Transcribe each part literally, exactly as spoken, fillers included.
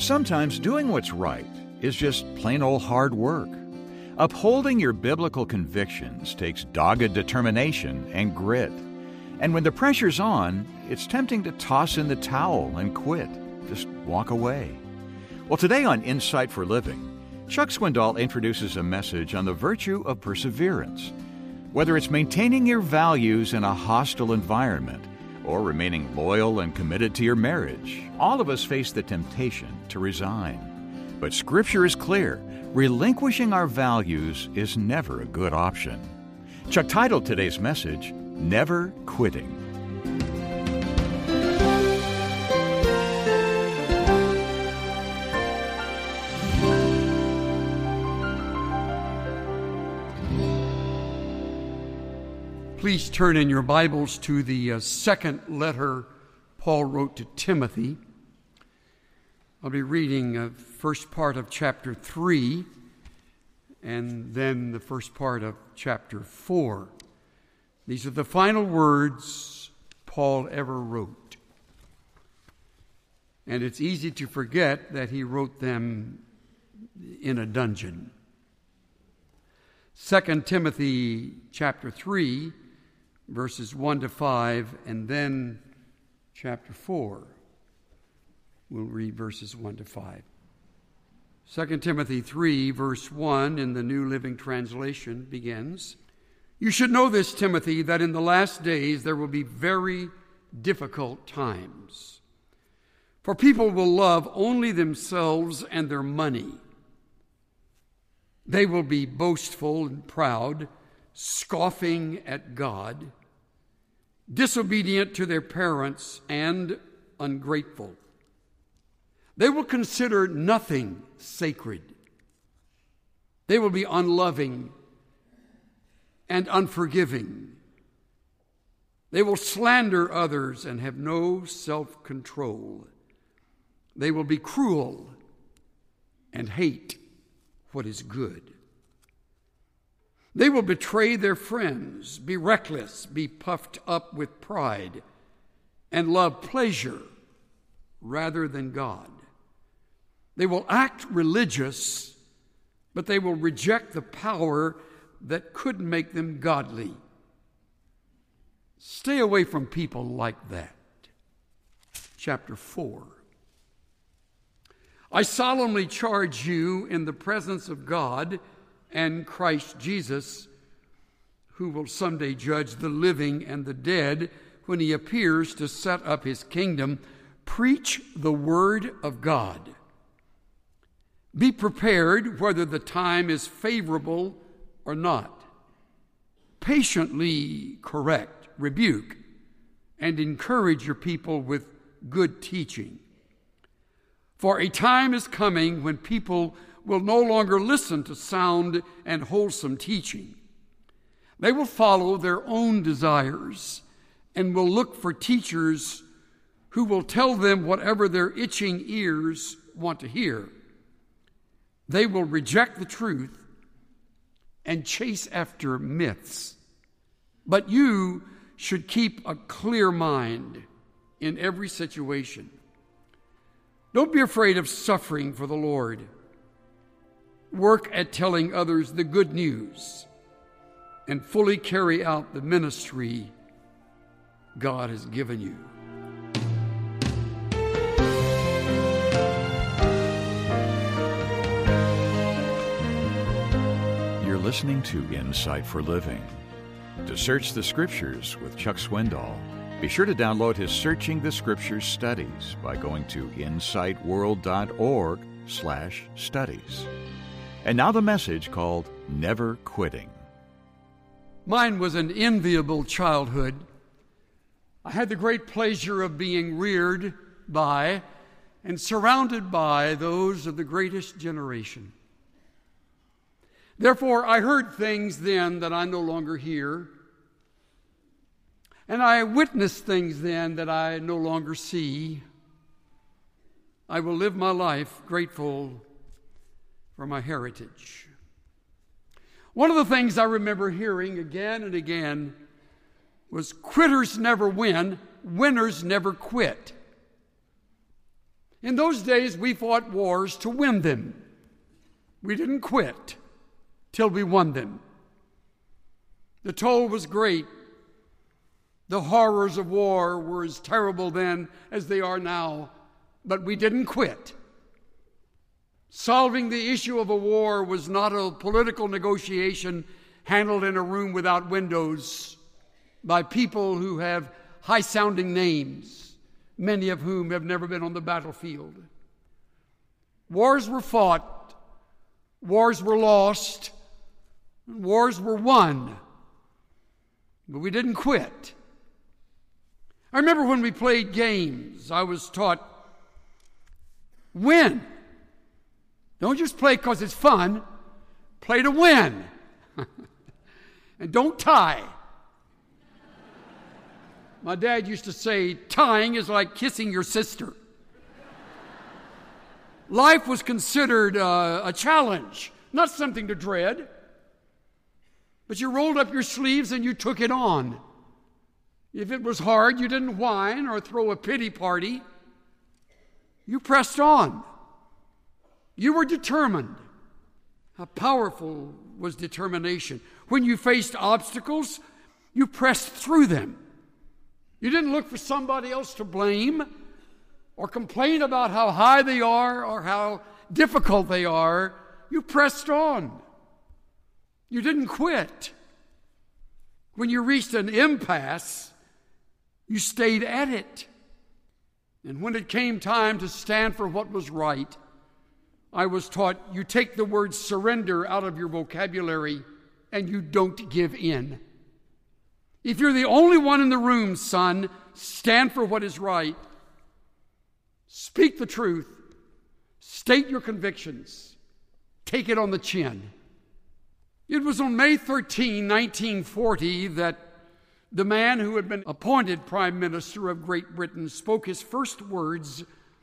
Sometimes doing what's right is just plain old hard work. Upholding your biblical convictions takes dogged determination and grit. And when the pressure's on, it's tempting to toss in the towel and quit. Just walk away. Well, today on Insight for Living, Chuck Swindoll introduces a message on the virtue of perseverance. Whether it's maintaining your values in a hostile environment or remaining loyal and committed to your marriage, all of us face the temptation to resign. But Scripture is clear. Relinquishing our values is never a good option. Chuck titled today's message, Never Quitting. Please turn in your Bibles to the uh, second letter Paul wrote to Timothy. I'll be reading the uh, first part of chapter three and then the first part of chapter four. These are the final words Paul ever wrote. And it's easy to forget that he wrote them in a dungeon. Second Timothy chapter three, verses one to five, and then chapter four. We'll read verses one to five. Second Timothy three, verse one in the New Living Translation begins, "You should know this, Timothy, that in the last days there will be very difficult times. For people will love only themselves and their money. They will be boastful and proud, scoffing at God, disobedient to their parents, and ungrateful. They will consider nothing sacred. They will be unloving and unforgiving. They will slander others and have no self-control. They will be cruel and hate what is good. They will betray their friends, be reckless, be puffed up with pride, and love pleasure rather than God. They will act religious, but they will reject the power that could make them godly. Stay away from people like that." Chapter four. "I solemnly charge you in the presence of God and Christ Jesus, who will someday judge the living and the dead when he appears to set up his kingdom, preach the word of God. Be prepared whether the time is favorable or not. Patiently correct, rebuke, and encourage your people with good teaching. For a time is coming when people will no longer listen to sound and wholesome teaching. They will follow their own desires and will look for teachers who will tell them whatever their itching ears want to hear. They will reject the truth and chase after myths. But you should keep a clear mind in every situation. Don't be afraid of suffering for the Lord. Work at telling others the good news and fully carry out the ministry God has given you." You're listening to Insight for Living. To search the Scriptures with Chuck Swindoll, be sure to download his Searching the Scriptures studies by going to insightworld.org slash studies. And now the message called Never Quitting. Mine was an enviable childhood. I had the great pleasure of being reared by and surrounded by those of the greatest generation. Therefore, I heard things then that I no longer hear, and I witnessed things then that I no longer see. I will live my life grateful for my heritage. One of the things I remember hearing again and again was, "Quitters never win, winners never quit." In those days, we fought wars to win them. We didn't quit till we won them. The toll was great. The horrors of war were as terrible then as they are now, but we didn't quit. Solving the issue of a war was not a political negotiation handled in a room without windows by people who have high-sounding names, many of whom have never been on the battlefield. Wars were fought, wars were lost, and wars were won, but we didn't quit. I remember when we played games, I was taught, win. Don't just play because it's fun. Play to win. And don't tie. My dad used to say, tying is like kissing your sister. Life was considered uh, a challenge, not something to dread. But you rolled up your sleeves and you took it on. If it was hard, you didn't whine or throw a pity party. You pressed on. You were determined. How powerful was determination. When you faced obstacles, you pressed through them. You didn't look for somebody else to blame or complain about how high they are or how difficult they are. You pressed on. You didn't quit. When you reached an impasse, you stayed at it. And when it came time to stand for what was right, I was taught you take the word surrender out of your vocabulary and you don't give in. If you're the only one in the room, son, stand for what is right. Speak the truth. State your convictions. Take it on the chin. It was on May thirteenth, nineteen forty, that the man who had been appointed Prime Minister of Great Britain spoke his first words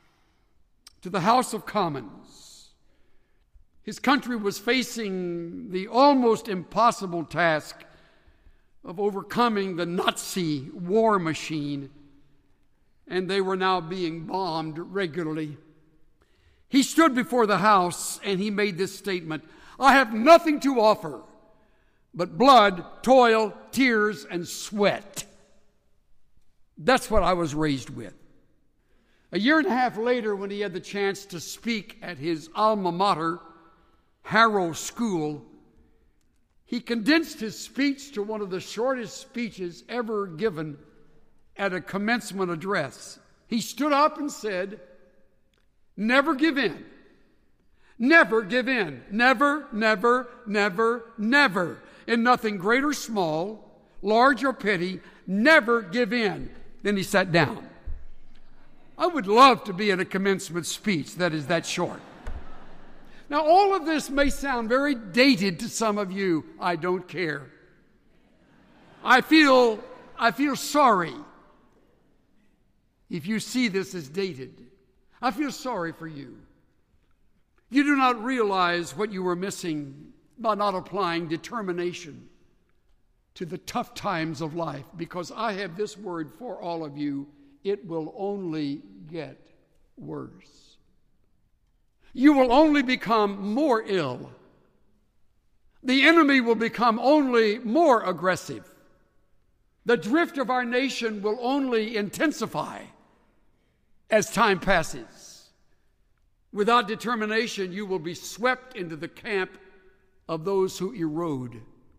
to the House of Commons. His country was facing the almost impossible task of overcoming the Nazi war machine, and they were now being bombed regularly. He stood before the House and he made this statement: I have nothing to offer but blood, toil, tears, and sweat. That's what I was raised with. A year and a half later, when he had the chance to speak at his alma mater, Harrow School, he condensed his speech to one of the shortest speeches ever given at a commencement address. He stood up and said, never give in. Never give in. Never, never, never, never. In nothing great or small, large or petty, never give in. Then he sat down. I would love to be at a commencement speech that is that short. Now, all of this may sound very dated to some of you. I don't care. I feel, I feel sorry if you see this as dated. I feel sorry for you. You do not realize what you were missing by not applying determination to the tough times of life, because I have this word for all of you: it will only get worse. You will only become more ill. The enemy will become only more aggressive. The drift of our nation will only intensify as time passes. Without determination, you will be swept into the camp of those who erode.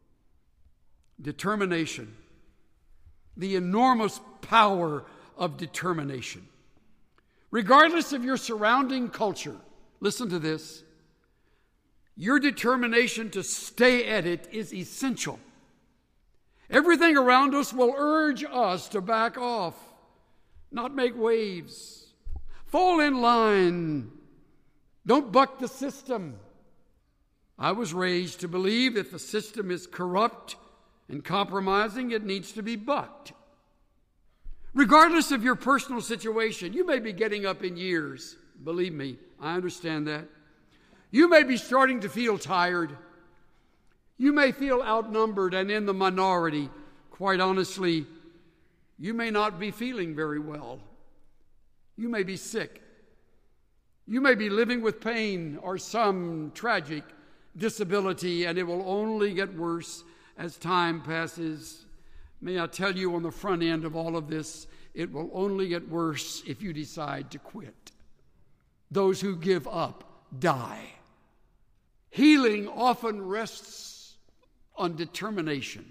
Determination. The enormous power of determination. Regardless of your surrounding culture, listen to this, your determination to stay at it is essential. Everything around us will urge us to back off, not make waves, fall in line, don't buck the system. I was raised to believe if the system is corrupt and compromising, it needs to be bucked. Regardless of your personal situation, you may be getting up in years. Believe me, I understand that. You may be starting to feel tired. You may feel outnumbered and in the minority. Quite honestly, you may not be feeling very well. You may be sick. You may be living with pain or some tragic disability, and it will only get worse as time passes. May I tell you on the front end of all of this, it will only get worse if you decide to quit. Those who give up die. Healing often rests on determination,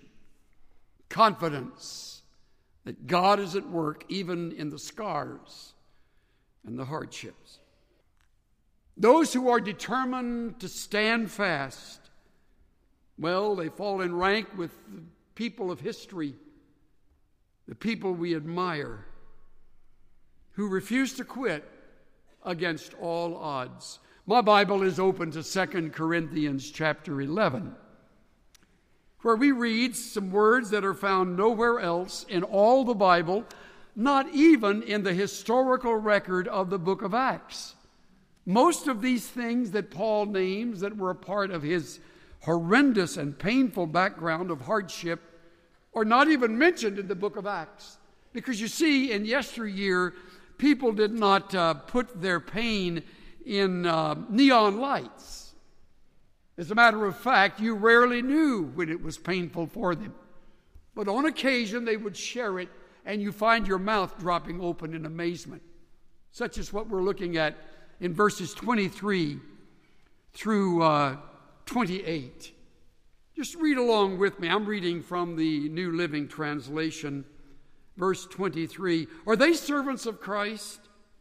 confidence that God is at work even in the scars and the hardships. Those who are determined to stand fast, well, they fall in rank with the people of history, the people we admire, who refuse to quit against all odds. My Bible is open to Second Corinthians chapter eleven, where we read some words that are found nowhere else in all the Bible, not even in the historical record of the book of Acts. Most of these things that Paul names that were a part of his horrendous and painful background of hardship are not even mentioned in the book of Acts. Because you see, in yesteryear, people did not uh, put their pain in uh, neon lights. As a matter of fact, you rarely knew when it was painful for them. But on occasion, they would share it, and you find your mouth dropping open in amazement. Such as what we're looking at in verses twenty-three through uh, twenty-eight. Just read along with me. I'm reading from the New Living Translation, verse twenty-three. Are they servants of Christ?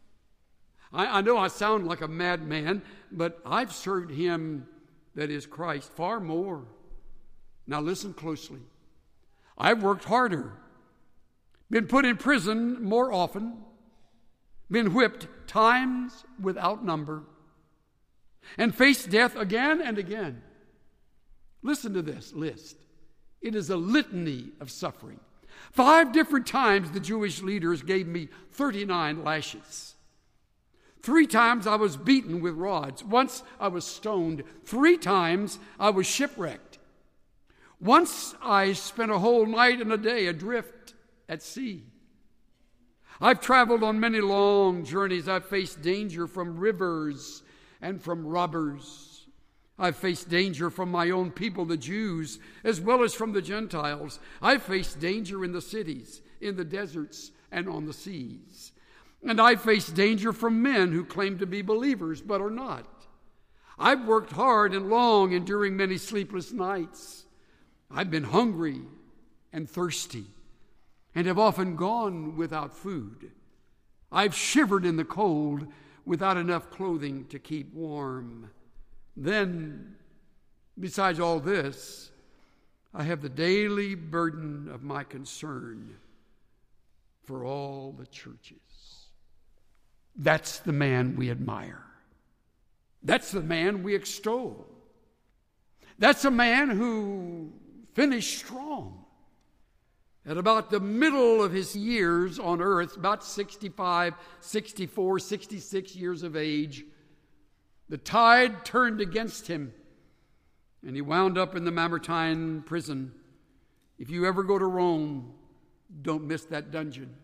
I, I know I sound like a madman, but I've served him, that is Christ, far more. Now listen closely. I've worked harder, been put in prison more often, been whipped times without number, and faced death again and again. Listen to this list. It is a litany of suffering. Five different times the Jewish leaders gave me thirty-nine lashes. Three times I was beaten with rods. Once I was stoned. Three times I was shipwrecked. Once I spent a whole night and a day adrift at sea. I've traveled on many long journeys. I've faced danger from rivers and from robbers. I've faced danger from my own people, the Jews, as well as from the Gentiles. I've faced danger in the cities, in the deserts, and on the seas. And I've faced danger from men who claim to be believers but are not. I've worked hard and long, enduring many sleepless nights. I've been hungry and thirsty, and have often gone without food. I've shivered in the cold without enough clothing to keep warm. Then, besides all this, I have the daily burden of my concern for all the churches. That's the man we admire. That's the man we extol. That's a man who finished strong. At about the middle of his years on earth, about sixty-five, sixty-four, sixty-six years of age, the tide turned against him, and he wound up in the Mamertine prison. If you ever go to Rome, don't miss that dungeon.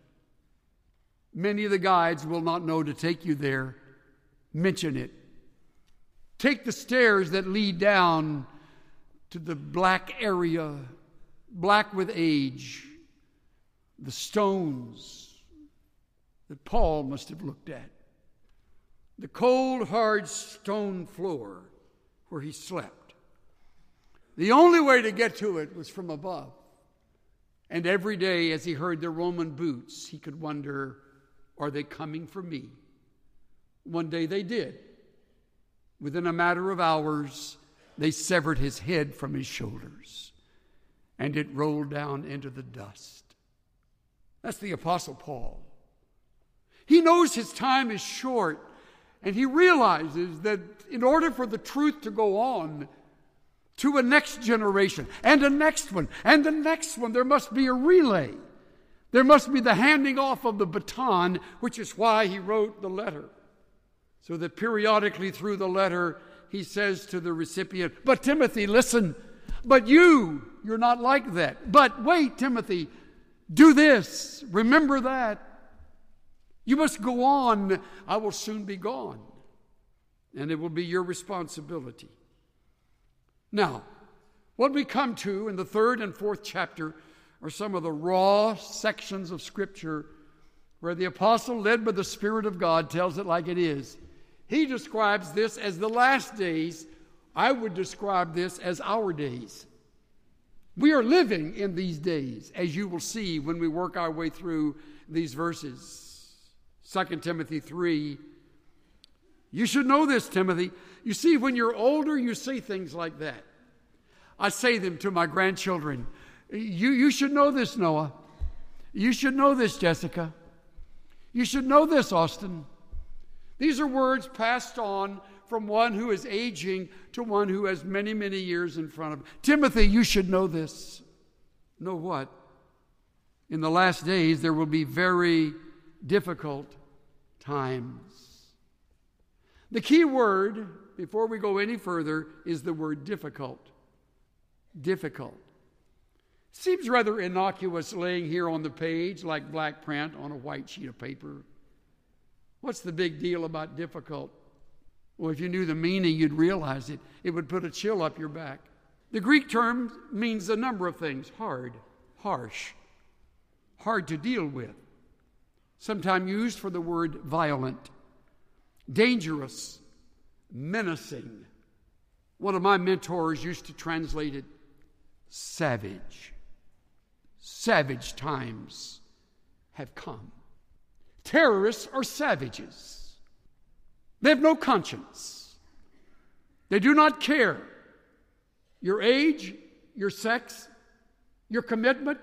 Many of the guides will not know to take you there. Mention it. Take the stairs that lead down to the black area, black with age, the stones that Paul must have looked at, the cold, hard stone floor where he slept. The only way to get to it was from above. And every day as he heard the Roman boots, he could wonder, are they coming for me? One day they did. Within a matter of hours, they severed his head from his shoulders, and it rolled down into the dust. That's the Apostle Paul. He knows his time is short, and he realizes that in order for the truth to go on to a next generation, and a next one, and the next one, there must be a relay. There must be the handing off of the baton, which is why he wrote the letter. So that periodically through the letter, he says to the recipient, but Timothy, listen, but you, you're not like that. But wait, Timothy, do this, remember that. You must go on, I will soon be gone. and it will be your responsibility. Now, what we come to in the third and fourth chapter are some of the raw sections of Scripture where the apostle, led by the Spirit of God, tells it like it is. He describes this as the last days. I would describe this as our days. We are living in these days, as you will see when we work our way through these verses. Second Timothy three. You should know this, Timothy. You see, when you're older, you say things like that. I say them to my grandchildren. You, you should know this, Noah. You should know this, Jessica. You should know this, Austin. These are words passed on from one who is aging to one who has many, many years in front of him. Timothy, you should know this. Know what? In the last days, there will be very difficult times. The key word, before we go any further, is the word difficult. Difficult. Seems rather innocuous laying here on the page like black print on a white sheet of paper. What's the big deal about difficult? Well, if you knew the meaning, you'd realize it. It would put a chill up your back. The Greek term means a number of things. Hard, harsh, hard to deal with. Sometimes used for the word violent, dangerous, menacing. One of my mentors used to translate it savage. Savage times have come. Terrorists are savages. They have no conscience. They do not care your age, your sex, your commitment.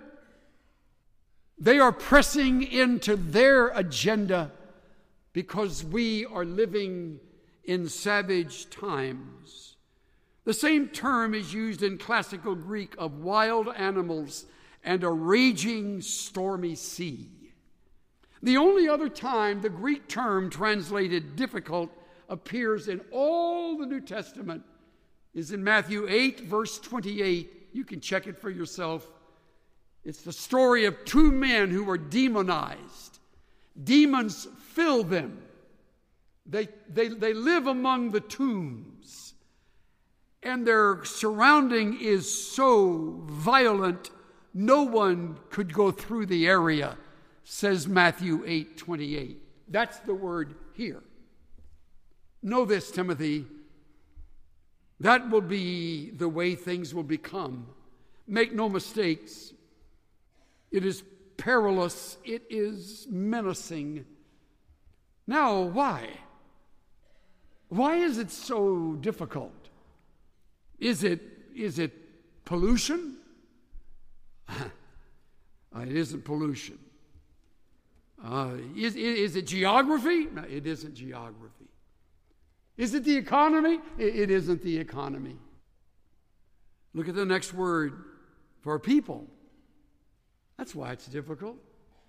They are pressing into their agenda because we are living in savage times. The same term is used in classical Greek of wild animals and a raging stormy sea. The only other time the Greek term translated difficult appears in all the New Testament is in Matthew eight, verse twenty-eight. You can check it for yourself. It's the story of two men who were demonized. Demons fill them. They, they, they live among the tombs. And their surrounding is so violent, no one could go through the area, says Matthew eight twenty-eight. That's the word here. Know this, Timothy. That will be the way things will become. Make no mistakes. It is perilous. It is menacing. Now, why? Why is it so difficult? Is it, is it pollution? It isn't pollution. Uh, is, is it geography? No, it isn't geography. Is it the economy? It, it isn't the economy. Look at the next word. For people. That's why it's difficult.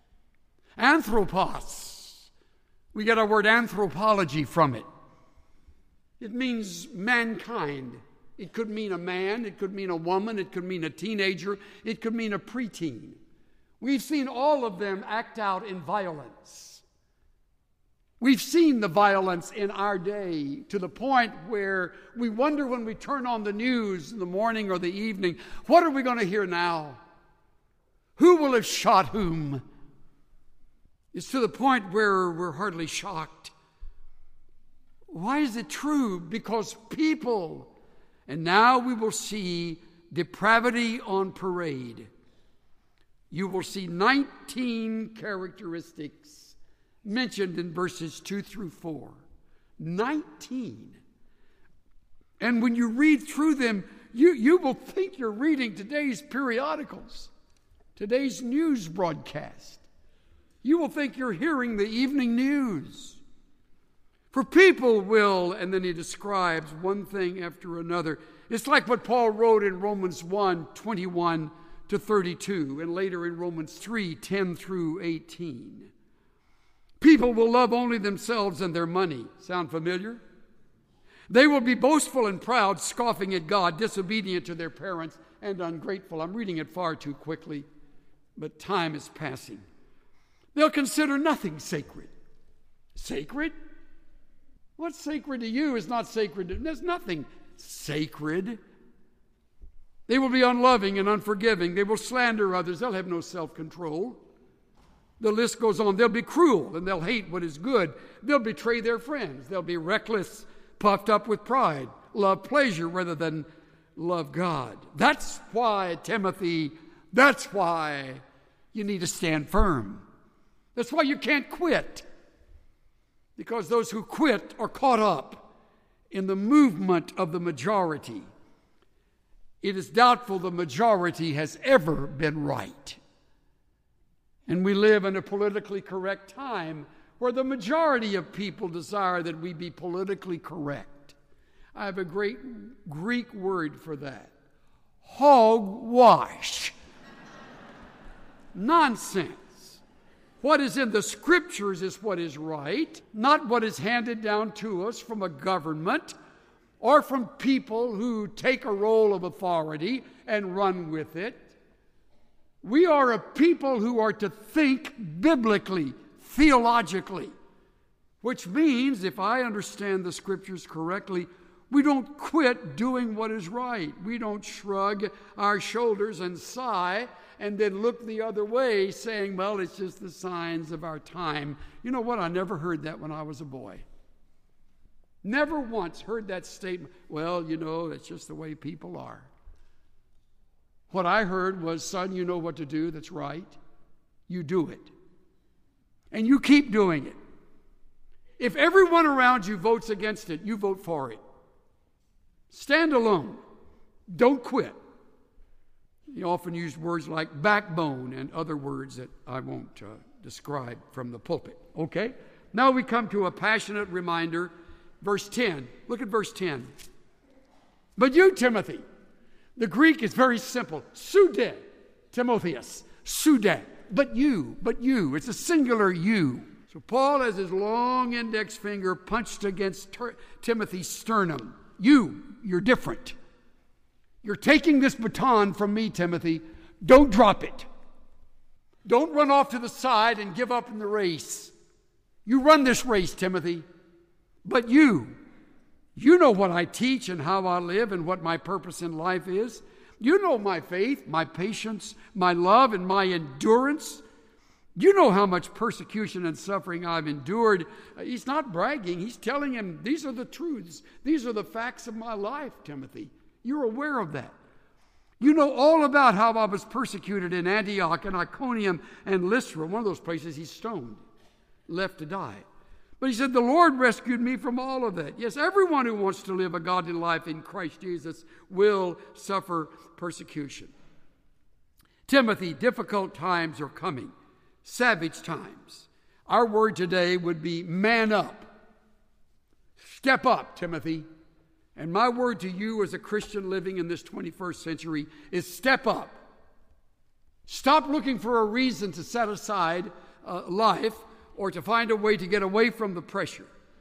Anthropos. We get our word anthropology from it. It means mankind. It could mean a man, it could mean a woman, it could mean a teenager, it could mean a preteen. We've seen all of them act out in violence. We've seen the violence in our day to the point where we wonder when we turn on the news in the morning or the evening, what are we going to hear now? Who will have shot whom? It's to the point where we're hardly shocked. Why is it true? Because people, and now we will see depravity on parade. You will see nineteen characteristics mentioned in verses two through four. nineteen. And when you read through them, you, you will think you're reading today's periodicals, today's news broadcast. You will think you're hearing the evening news. For people will, and then he describes one thing after another. It's like what Paul wrote in Romans one, twenty-one to thirty-two, and later in Romans three, ten through eighteen. People will love only themselves and their money. Sound familiar? They will be boastful and proud, scoffing at God, disobedient to their parents, and ungrateful. I'm reading it far too quickly, but time is passing. They'll consider nothing sacred. Sacred? What's sacred to you is not sacred to, there's nothing sacred. They will be unloving and unforgiving. They will slander others. They'll have no self-control. The list goes on. They'll be cruel and they'll hate what is good. They'll betray their friends. They'll be reckless, puffed up with pride, love pleasure rather than love God. That's why, Timothy, that's why you need to stand firm. That's why you can't quit. Because those who quit are caught up in the movement of the majority. It is doubtful the majority has ever been right. And we live in a politically correct time where the majority of people desire that we be politically correct. I have a great Greek word for that. Hogwash. Nonsense. What is in the Scriptures is what is right, not what is handed down to us from a government or from people who take a role of authority and run with it. We are a people who are to think biblically, theologically, which means, if I understand the Scriptures correctly, we don't quit doing what is right. We don't shrug our shoulders and sigh and then look the other way saying, well, it's just the signs of our time. You know what? I never heard that when I was a boy. Never once heard that statement, well, you know, that's just the way people are. What I heard was, son, you know what to do that's right. You do it. And you keep doing it. If everyone around you votes against it, you vote for it. Stand alone. Don't quit. He often used words like backbone and other words that I won't uh, describe from the pulpit. Okay? Now we come to a passionate reminder. Verse ten. Look at verse ten. But you, Timothy, the Greek is very simple. Sude, Timotheus. Sude. But you, but you. It's a singular you. So Paul has his long index finger punched against ter- Timothy's sternum. You, you're different. You're taking this baton from me, Timothy. Don't drop it. Don't run off to the side and give up in the race. You run this race, Timothy. But you, you know what I teach and how I live and what my purpose in life is. You know my faith, my patience, my love, and my endurance. You know how much persecution and suffering I've endured. He's not bragging. He's telling him, these are the truths. These are the facts of my life, Timothy. You're aware of that. You know all about how I was persecuted in Antioch and Iconium and Lystra, one of those places he's stoned, left to die. But he said, the Lord rescued me from all of that. Yes, everyone who wants to live a godly life in Christ Jesus will suffer persecution. Timothy, difficult times are coming. Savage times. Our word today would be man up. Step up, Timothy. And my word to you as a Christian living in this twenty-first century is step up. Stop looking for a reason to set aside uh, life or to find a way to get away from the pressure.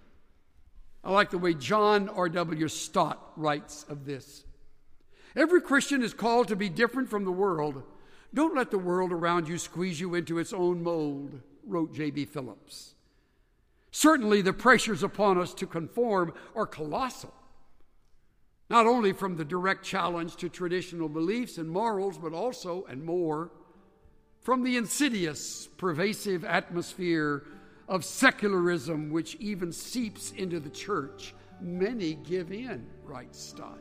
I like the way John R W Stott writes of this. Every Christian is called to be different from the world. Don't let the world around you squeeze you into its own mold, wrote J B Phillips. Certainly the pressures upon us to conform are colossal. Not only from the direct challenge to traditional beliefs and morals, but also, and more, from the insidious, pervasive atmosphere of secularism which even seeps into the church. Many give in, writes Stott.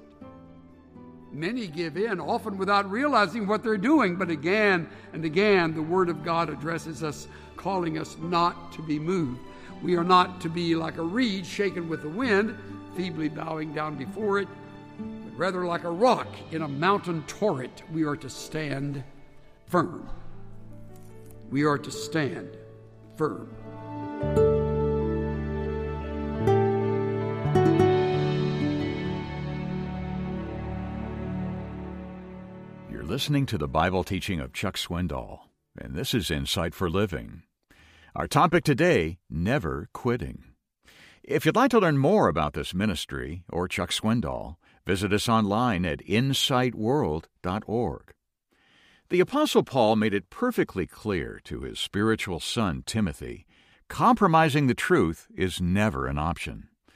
Many give in, often without realizing what they're doing. But again and again, the Word of God addresses us, calling us not to be moved. We are not to be like a reed shaken with the wind, feebly bowing down before it, but rather like a rock in a mountain torrent. We are to stand firm. We are to stand firm. You're listening to the Bible teaching of Chuck Swindoll, and this is Insight for Living. Our topic today, never quitting. If you'd like to learn more about this ministry or Chuck Swindoll, visit us online at insight world dot org. The Apostle Paul made it perfectly clear to his spiritual son Timothy, compromising the truth is never an option.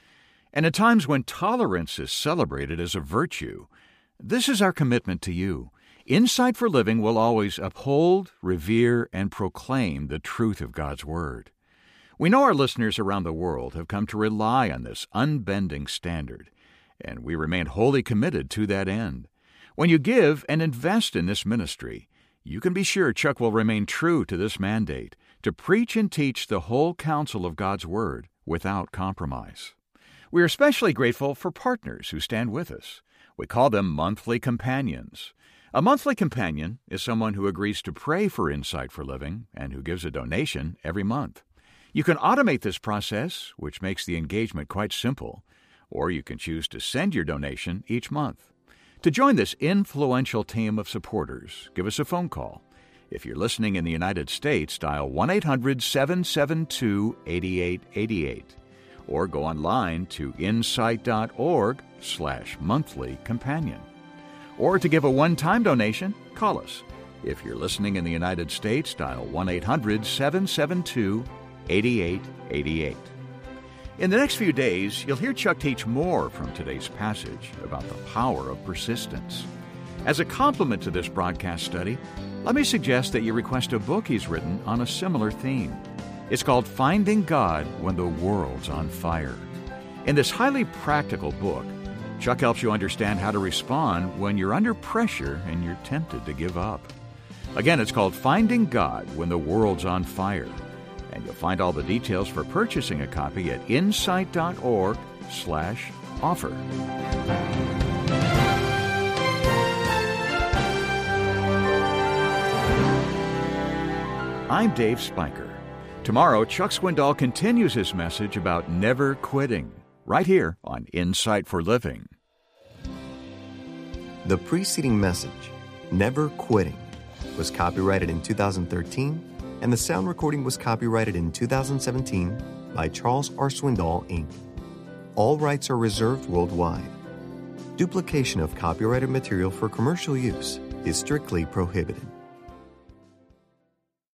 And at times when tolerance is celebrated as a virtue, this is our commitment to you. Insight for Living will always uphold, revere, and proclaim the truth of God's Word. We know our listeners around the world have come to rely on this unbending standard, and we remain wholly committed to that end. When you give and invest in this ministry, you can be sure Chuck will remain true to this mandate to preach and teach the whole counsel of God's Word without compromise. We are especially grateful for partners who stand with us. We call them monthly companions. A monthly companion is someone who agrees to pray for Insight for Living and who gives a donation every month. You can automate this process, which makes the engagement quite simple, or you can choose to send your donation each month. To join this influential team of supporters, give us a phone call. If you're listening in the United States, dial one eight hundred seven seven two eight eight eight eight or go online to insight.org slash monthly companion. Or to give a one-time donation, call us. If you're listening in the United States, dial one eight hundred seven seven two eight eight eight eight. In the next few days, you'll hear Chuck teach more from today's passage about the power of persistence. As a complement to this broadcast study, let me suggest that you request a book he's written on a similar theme. It's called Finding God When the World's on Fire. In this highly practical book, Chuck helps you understand how to respond when you're under pressure and you're tempted to give up. Again, it's called Finding God When the World's on Fire. And you'll find all the details for purchasing a copy at insight.org slash offer. I'm Dave Spiker. Tomorrow, Chuck Swindoll continues his message about never quitting, right here on Insight for Living. The preceding message, Never Quitting, was copyrighted in two thousand thirteen, and the sound recording was copyrighted in two thousand seventeen by Charles R. Swindoll, Incorporated. All rights are reserved worldwide. Duplication of copyrighted material for commercial use is strictly prohibited.